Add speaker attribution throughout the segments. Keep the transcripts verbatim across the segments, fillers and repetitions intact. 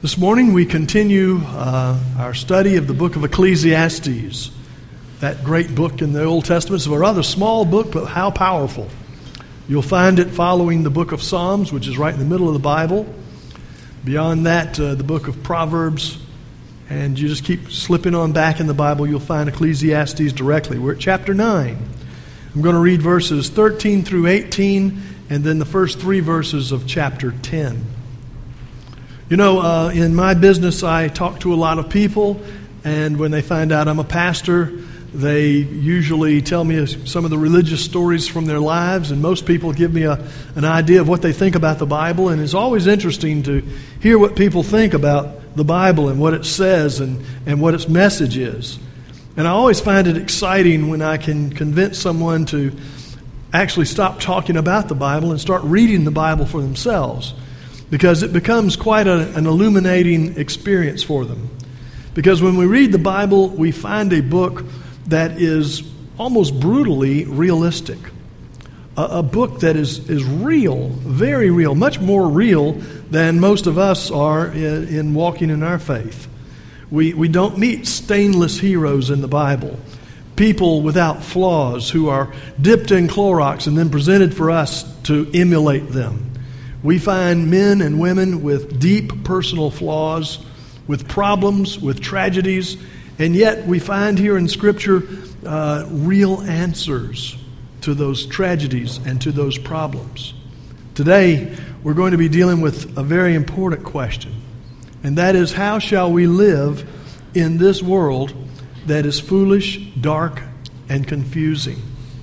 Speaker 1: This morning we continue uh, our study of the book of Ecclesiastes, that great book in the Old Testament. It's a rather small book, but how powerful. You'll find it following the book of Psalms, which is right in the middle of the Bible. Beyond that, uh, the book of Proverbs, and you just keep slipping on back in the Bible, you'll find Ecclesiastes directly. We're at chapter nine. I'm going to read verses thirteen through eighteen, and then the first three verses of chapter ten. You know, uh, in my business, I talk to a lot of people, and when they find out I'm a pastor, they usually tell me some of the religious stories from their lives, and most people give me a, an idea of what they think about the Bible, and it's always interesting to hear what people think about the Bible and what it says and, and what its message is. And I always find it exciting when I can convince someone to actually stop talking about the Bible and start reading the Bible for themselves, because it becomes quite a, an illuminating experience for them. Because when we read the Bible, we find a book that is almost brutally realistic. A, a book that is, is real, very real, much more real than most of us are in, in walking in our faith. We, we don't meet stainless heroes in the Bible, people without flaws who are dipped in Clorox and then presented for us to emulate them. We find men and women with deep personal flaws, with problems, with tragedies, and yet we find here in Scripture uh, real answers to those tragedies and to those problems. Today, we're going to be dealing with a very important question, and that is, how shall we live in this world that is foolish, dark, and confusing?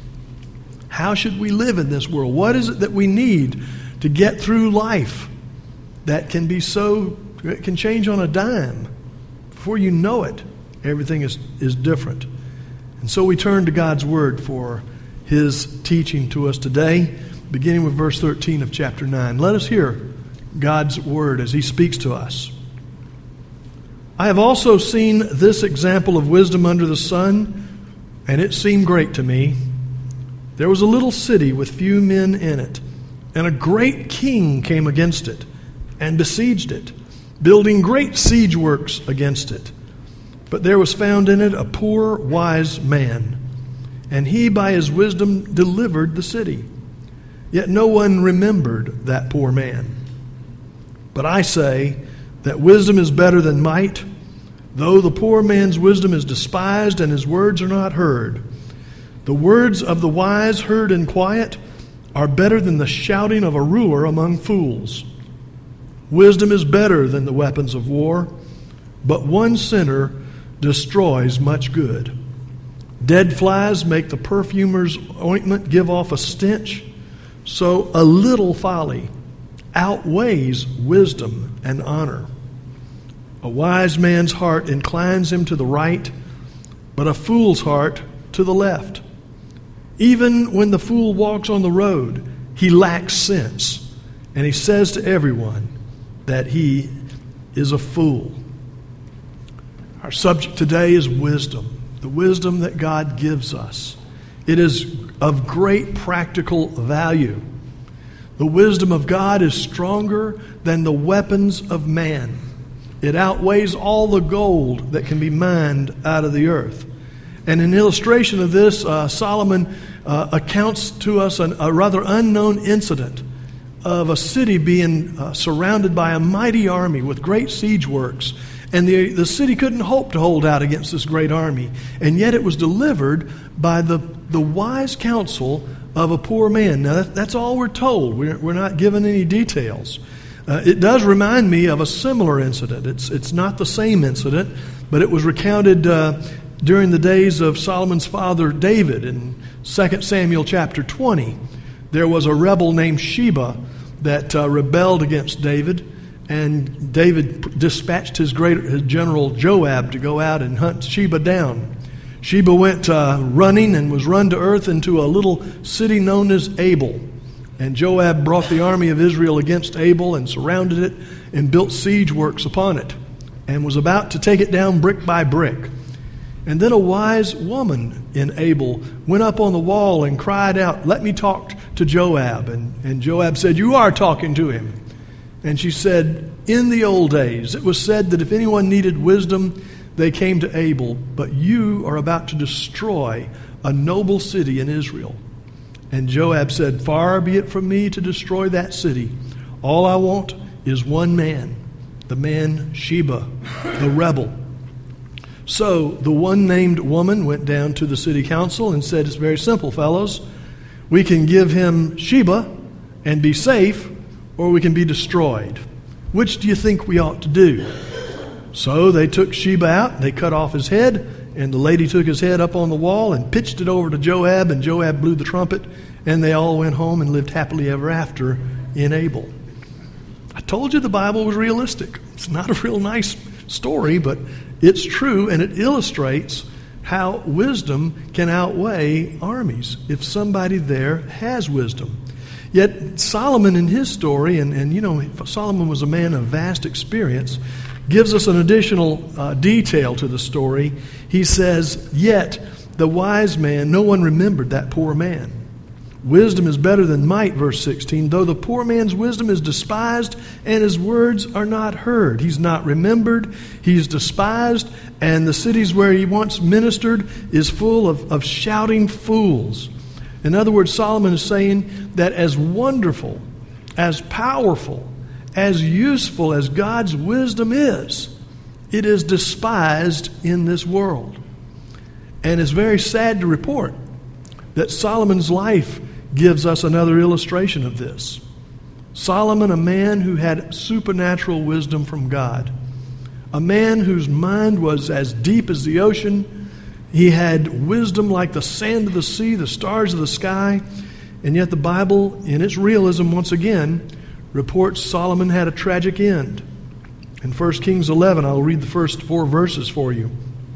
Speaker 1: How should we live in this world? What is it that we need to get through life that can be so, it can change on a dime? Before you know it, everything is, is different. And so we turn to God's Word for His teaching to us today, beginning with verse thirteen of chapter nine. Let us hear God's Word as He speaks to us. I have also seen this example of wisdom under the sun, and it seemed great to me. There was a little city with few men in it, and a great king came against it and besieged it, building great siege works against it. But there was found in it a poor, wise man, and he by his wisdom delivered the city. Yet no one remembered that poor man. But I say that wisdom is better than might, though the poor man's wisdom is despised and his words are not heard. The words of the wise heard in quiet are better than the shouting of a ruler among fools. Wisdom is better than the weapons of war, but one sinner destroys much good. Dead flies make the perfumer's ointment give off a stench, so a little folly outweighs wisdom and honor. A wise man's heart inclines him to the right, but a fool's heart to the left. Even when the fool walks on the road, he lacks sense, and he says to everyone that he is a fool. Our subject today is wisdom, the wisdom that God gives us. It is of great practical value. The wisdom of God is stronger than the weapons of man. It outweighs all the gold that can be mined out of the earth. And in illustration of this, uh, Solomon uh, accounts to us an, a rather unknown incident of a city being uh, surrounded by a mighty army with great siege works. And the, the city couldn't hope to hold out against this great army. And yet it was delivered by the, the wise counsel of a poor man. Now that, that's all we're told. We're, we're not given any details. Uh, it does remind me of a similar incident. It's, it's not the same incident, but it was recounted uh, during the days of Solomon's father David in Second Samuel chapter twenty. There was a rebel named Sheba that uh, rebelled against David, and David dispatched his great his general Joab to go out and hunt Sheba down. Sheba went uh, running and was run to earth into a little city known as Abel. And Joab brought the army of Israel against Abel and surrounded it and built siege works upon it and was about to take it down brick by brick. And then a wise woman in Abel went up on the wall and cried out, "Let me talk to Joab." And, and Joab said, "You are talking to him." And she said, in the old days, it was said that if anyone needed wisdom, they came to Abel. But you are about to destroy a noble city in Israel. And Joab said, far be it from me to destroy that city. All I want is one man, the man Sheba, the rebel. So the one named woman went down to the city council and said, it's very simple, fellows. We can give him Sheba and be safe, or we can be destroyed. Which do you think we ought to do? So they took Sheba out, they cut off his head, and the lady took his head up on the wall and pitched it over to Joab, and Joab blew the trumpet, and they all went home and lived happily ever after in Abel. I told you the Bible was realistic. It's not a real nice story, but it's true, and it illustrates how wisdom can outweigh armies if somebody there has wisdom. Yet Solomon in his story, and, and you know, Solomon was a man of vast experience, gives us an additional uh, detail to the story. He says, yet the wise man, no one remembered that poor man. Wisdom is better than might, verse sixteen, though the poor man's wisdom is despised and his words are not heard. He's not remembered, he's despised, and the cities where he once ministered is full of, of shouting fools. In other words, Solomon is saying that as wonderful, as powerful, as useful as God's wisdom is, it is despised in this world. And it's very sad to report that Solomon's life gives us another illustration of this. Solomon, a man who had supernatural wisdom from God, a man whose mind was as deep as the ocean. He had wisdom like the sand of the sea, the stars of the sky, and yet the Bible, in its realism once again, reports Solomon had a tragic end. In First Kings eleven, I'll read the first four verses for you.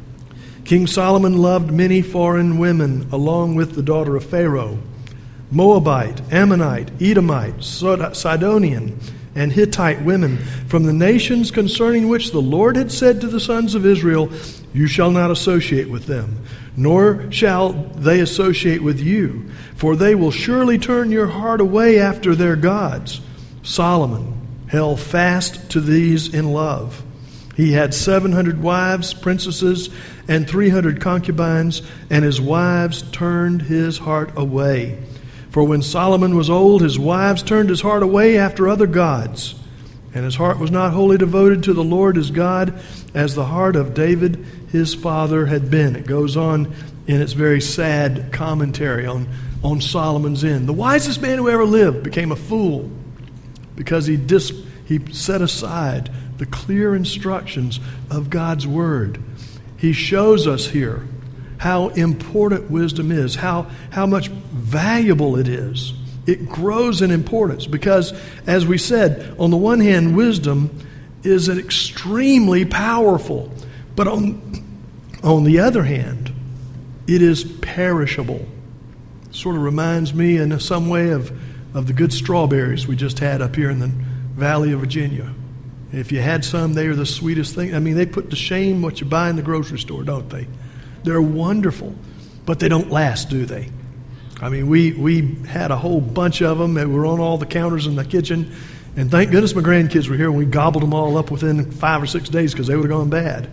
Speaker 1: King Solomon loved many foreign women along with the daughter of Pharaoh, Moabite, Ammonite, Edomite, Sidonian, and Hittite women from the nations concerning which the Lord had said to the sons of Israel, you shall not associate with them, nor shall they associate with you, for they will surely turn your heart away after their gods. Solomon held fast to these in love. He had seven hundred wives, princesses, and three hundred concubines, and his wives turned his heart away. For when Solomon was old, his wives turned his heart away after other gods, and his heart was not wholly devoted to the Lord his God, as the heart of David his father had been. It goes on in its very sad commentary on, on Solomon's end. The wisest man who ever lived became a fool because he, dis, he set aside the clear instructions of God's Word. He shows us here how important wisdom is, how, how much valuable it is. It grows in importance because, as we said, on the one hand, wisdom is extremely powerful. But on, on the other hand, it is perishable. Sort of reminds me in some way of, of the good strawberries we just had up here in the Valley of Virginia. If you had some, they are the sweetest thing. I mean, they put to shame what you buy in the grocery store, don't they? They're wonderful, but they don't last, do they? I mean, we, we had a whole bunch of them that were on all the counters in the kitchen, and thank goodness my grandkids were here, and we gobbled them all up within five or six days because they would have gone bad.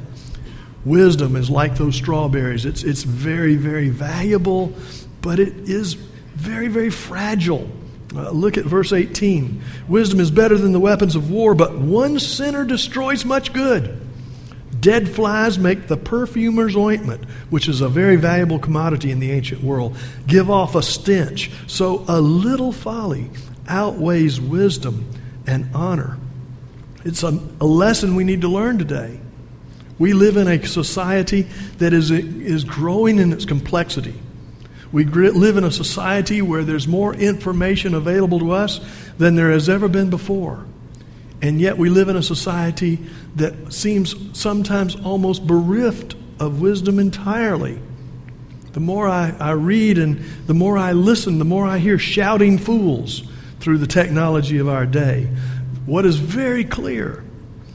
Speaker 1: Wisdom is like those strawberries. It's, it's very, very valuable, but it is very, very fragile. Uh, look at verse eighteen. Wisdom is better than the weapons of war, but one sinner destroys much good. Dead flies make the perfumer's ointment, which is a very valuable commodity in the ancient world, give off a stench. So a little folly outweighs wisdom and honor. It's a, a lesson we need to learn today. We live in a society that is, is growing in its complexity. We live in a society where there's more information available to us than there has ever been before. And yet we live in a society that seems sometimes almost bereft of wisdom entirely. The more I, I read and the more I listen, the more I hear shouting fools through the technology of our day. What is very clear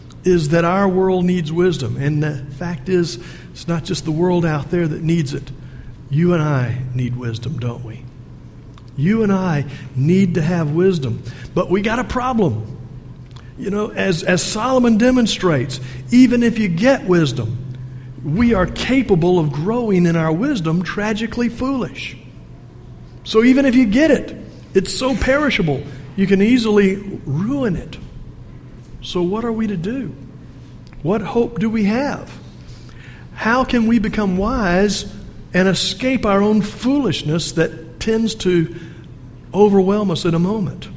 Speaker 1: is that our world needs wisdom. And the fact is, it's not just the world out there that needs it. You and I need wisdom, don't we? You and I need to have wisdom. But we got a problem. You know, as, as Solomon demonstrates, even if you get wisdom, we are capable of growing in our wisdom tragically foolish. So even if you get it, it's so perishable, you can easily ruin it. So what are we to do? What hope do we have? How can we become wise and escape our own foolishness that tends to overwhelm us in a moment?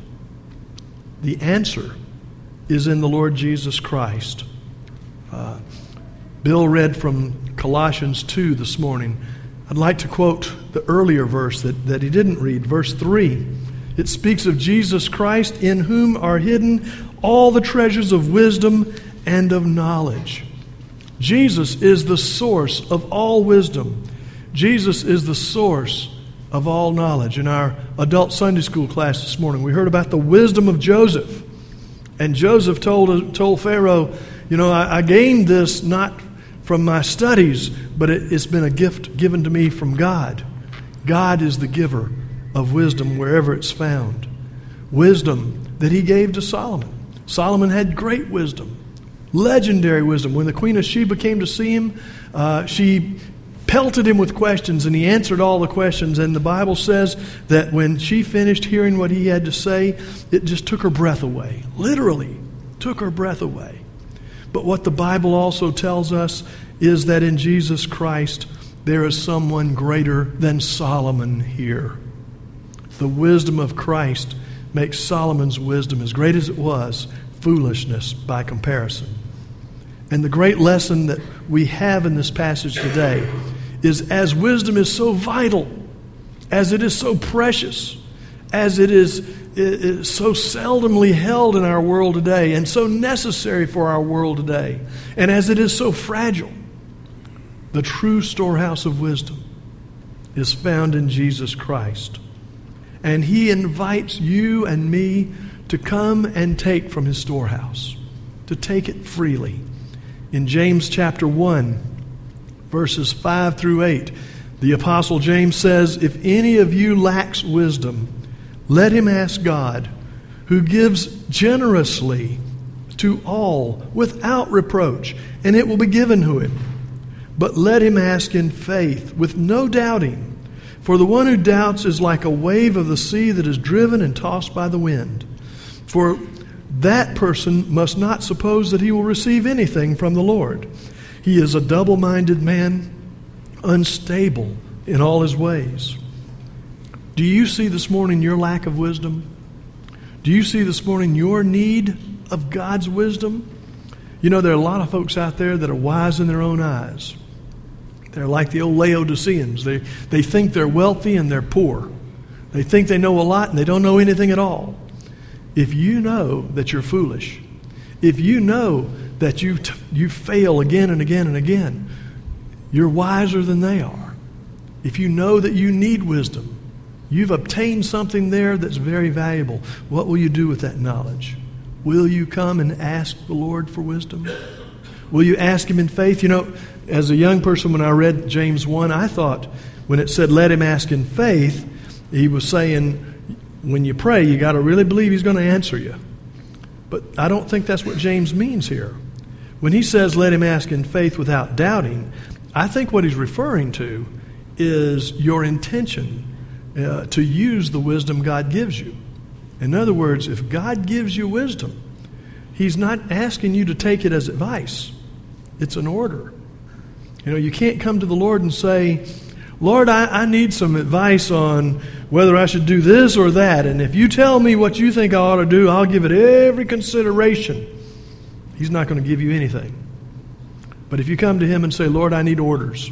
Speaker 1: The answer is in the Lord Jesus Christ. Uh, Bill read from Colossians two this morning. I'd like to quote the earlier verse that, that he didn't read, verse three. It speaks of Jesus Christ, in whom are hidden all the treasures of wisdom and of knowledge. Jesus is the source of all wisdom. Jesus is the source of all knowledge. In our adult Sunday school class this morning, we heard about the wisdom of Joseph. And Joseph told, told Pharaoh, you know, I, I gained this not from my studies, but it, it's been a gift given to me from God. God is the giver of wisdom wherever it's found. Wisdom that he gave to Solomon. Solomon had great wisdom, legendary wisdom. When the Queen of Sheba came to see him, uh, she pelted him with questions, and he answered all the questions. And the Bible says that when she finished hearing what he had to say, it just took her breath away. Literally took her breath away. But what the Bible also tells us is that in Jesus Christ, there is someone greater than Solomon here. The wisdom of Christ makes Solomon's wisdom, as great as it was, foolishness by comparison. And the great lesson that we have in this passage today is, as wisdom is so vital, as it is so precious, as it is, it is so seldomly held in our world today and so necessary for our world today, and as it is so fragile, the true storehouse of wisdom is found in Jesus Christ. And he invites you and me to come and take from his storehouse, to take it freely. In James chapter one, verses five through eight, the Apostle James says, "If any of you lacks wisdom, let him ask God, who gives generously to all without reproach, and it will be given to him. But let him ask in faith, with no doubting. For the one who doubts is like a wave of the sea that is driven and tossed by the wind. For that person must not suppose that he will receive anything from the Lord. He is a double-minded man, unstable in all his ways." Do you see this morning your lack of wisdom? Do you see this morning your need of God's wisdom? You know, there are a lot of folks out there that are wise in their own eyes. They're like the old Laodiceans. They, they think they're wealthy and they're poor. They think they know a lot and they don't know anything at all. If you know that you're foolish, if you know that you, t- you fail again and again and again, you're wiser than they are. If you know that you need wisdom, you've obtained something there that's very valuable. What will you do with that knowledge? Will you come and ask the Lord for wisdom? Will you ask him in faith? You know, as a young person, when I read James one, I thought when it said, let him ask in faith, he was saying, when you pray, you got to really believe he's going to answer you. But I don't think that's what James means here. When he says, let him ask in faith without doubting, I think what he's referring to is your intention uh, to use the wisdom God gives you. In other words, if God gives you wisdom, he's not asking you to take it as advice. It's an order. You know, you can't come to the Lord and say, Lord, I, I need some advice on whether I should do this or that. And if you tell me what you think I ought to do, I'll give it every consideration. He's not going to give you anything. But if you come to him and say, Lord, I need orders.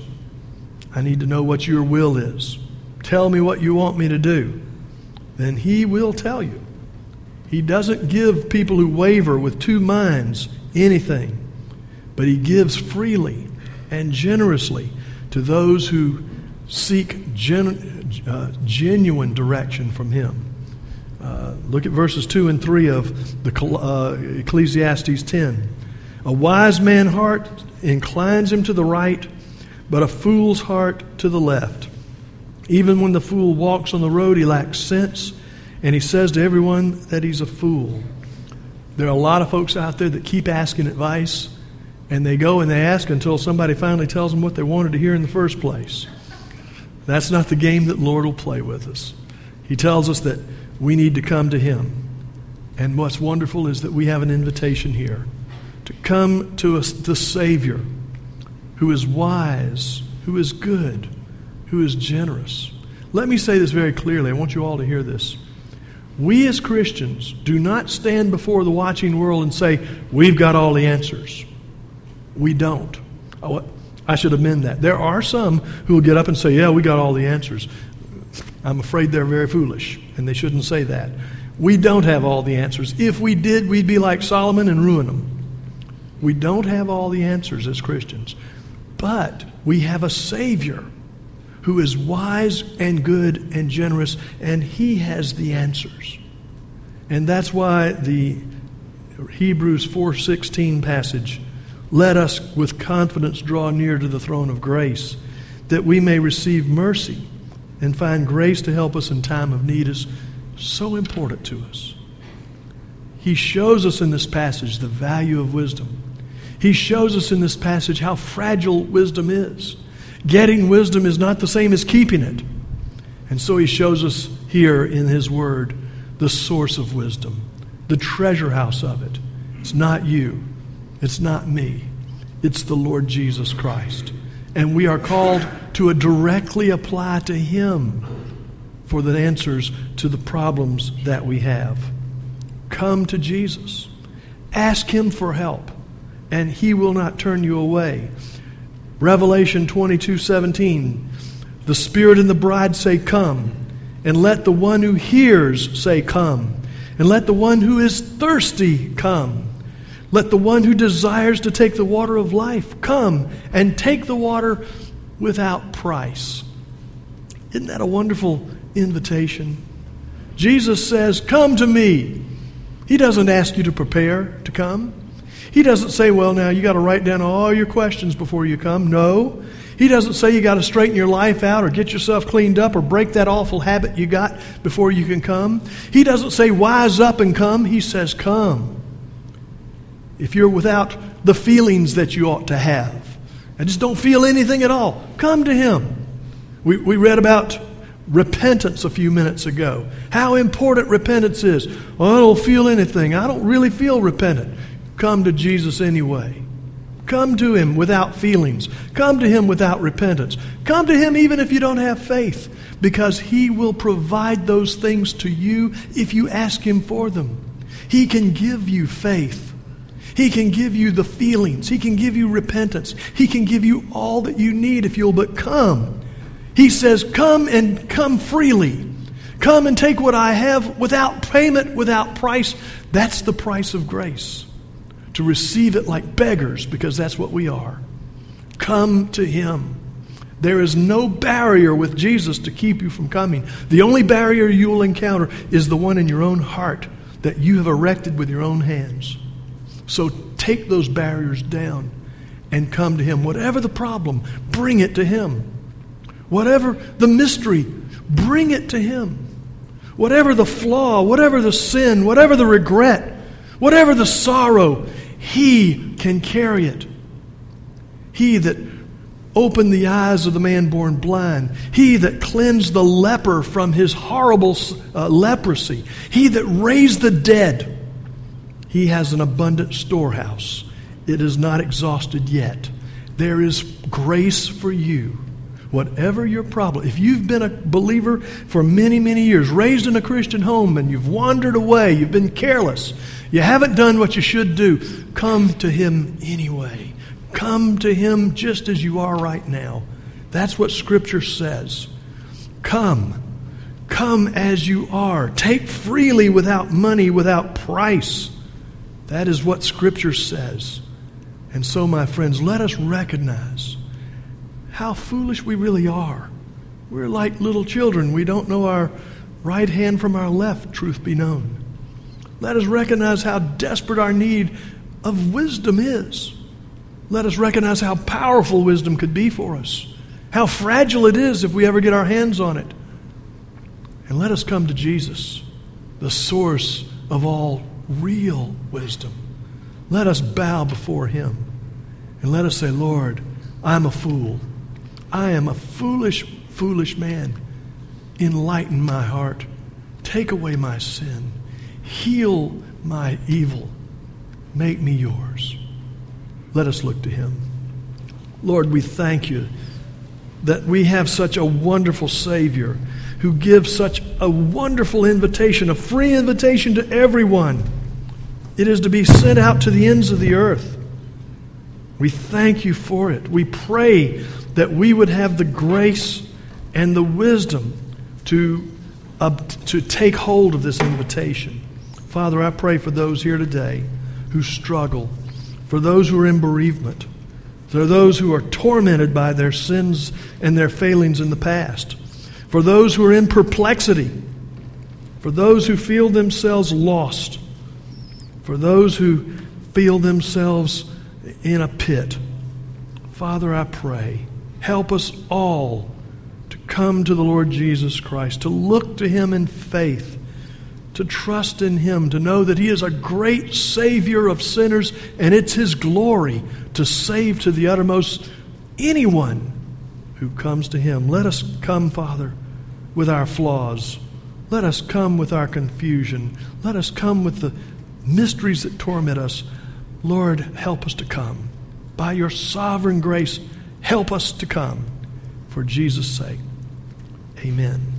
Speaker 1: I need to know what your will is. Tell me what you want me to do. Then he will tell you. He doesn't give people who waver with two minds anything, but he gives freely and generously to those who seek gen, uh, genuine direction from him. Uh, look at verses two and three of the uh, Ecclesiastes ten. A wise man's heart inclines him to the right, but a fool's heart to the left. Even when the fool walks on the road, he lacks sense, and he says to everyone that he's a fool. There are a lot of folks out there that keep asking advice, and they go and they ask until somebody finally tells them what they wanted to hear in the first place. That's not the game that the Lord will play with us. He tells us that we need to come to Him. And what's wonderful is that we have an invitation here to come to us, the Savior, who is wise, who is good, who is generous. Let me say this very clearly. I want you all to hear this. We as Christians do not stand before the watching world and say, we've got all the answers. We don't. Oh, I should amend that. There are some who will get up and say, yeah, we got all the answers. I'm afraid they're very foolish, and they shouldn't say that. We don't have all the answers. If we did, we'd be like Solomon and ruin them. We don't have all the answers as Christians. But we have a Savior who is wise and good and generous, and He has the answers. And that's why the Hebrews four sixteen passage, let us with confidence draw near to the throne of grace, that we may receive mercy and find grace to help us in time of need, is so important to us. He shows us in this passage the value of wisdom. He shows us in this passage how fragile wisdom is. Getting wisdom is not the same as keeping it. And so He shows us here in His Word the source of wisdom, the treasure house of it. It's not you. It's not me. It's the Lord Jesus Christ. And we are called to directly apply to Him for the answers to the problems that we have. Come to Jesus. Ask Him for help, and He will not turn you away. Revelation twenty-two seventeen, the Spirit and the bride say, come, and let the one who hears say, come, and let the one who is thirsty come. Let the one who desires to take the water of life come and take the water without price. Isn't that a wonderful invitation? Jesus says, come to me. He doesn't ask you to prepare to come. He doesn't say, well, now you got to write down all your questions before you come. No. He doesn't say you got to straighten your life out or get yourself cleaned up or break that awful habit you got before you can come. He doesn't say wise up and come. He says come. If you're without the feelings that you ought to have and just don't feel anything at all, come to Him. We, we read about repentance a few minutes ago. How important repentance is. Well, I don't feel anything. I don't really feel repentant. Come to Jesus anyway. Come to Him without feelings. Come to Him without repentance. Come to Him even if you don't have faith, because He will provide those things to you if you ask Him for them. He can give you faith. He can give you the feelings. He can give you repentance. He can give you all that you need if you'll but come. He says, come and come freely. Come and take what I have without payment, without price. That's the price of grace. To receive it like beggars, because that's what we are. Come to Him. There is no barrier with Jesus to keep you from coming. The only barrier you will encounter is the one in your own heart that you have erected with your own hands. So take those barriers down and come to Him. Whatever the problem, bring it to Him. Whatever the mystery, bring it to Him. Whatever the flaw, whatever the sin, whatever the regret, whatever the sorrow, He can carry it. He that opened the eyes of the man born blind. He that cleansed the leper from his horrible uh, leprosy. He that raised the dead. He has an abundant storehouse. It is not exhausted yet. There is grace for you. Whatever your problem, if you've been a believer for many, many years, raised in a Christian home, and you've wandered away, you've been careless, you haven't done what you should do, come to Him anyway. Come to Him just as you are right now. That's what Scripture says. Come. Come as you are. Take freely without money, without price. That is what Scripture says. And so, my friends, let us recognize how foolish we really are. We're like little children. We don't know our right hand from our left, truth be known. Let us recognize how desperate our need of wisdom is. Let us recognize how powerful wisdom could be for us. How fragile it is if we ever get our hands on it. And let us come to Jesus, the source of all real wisdom. Let us bow before him and let us say, Lord, I'm a fool. I am a foolish, foolish man. Enlighten my heart. Take away my sin. Heal my evil. Make me yours. Let us look to him. Lord, we thank you that we have such a wonderful Savior who gives such a wonderful invitation, a free invitation to everyone. It is to be sent out to the ends of the earth. We thank you for it. We pray that we would have the grace and the wisdom to, uh, to take hold of this invitation. Father, I pray for those here today who struggle, for those who are in bereavement, for those who are tormented by their sins and their failings in the past, for those who are in perplexity, for those who feel themselves lost, for those who feel themselves in a pit. Father, I pray, help us all to come to the Lord Jesus Christ, to look to him in faith, to trust in him, to know that he is a great Savior of sinners, and it's his glory to save to the uttermost anyone who comes to him. Let us come, Father, with our flaws. Let us come with our confusion. Let us come with the mysteries that torment us. Lord, help us to come. By your sovereign grace, help us to come. For Jesus' sake, amen.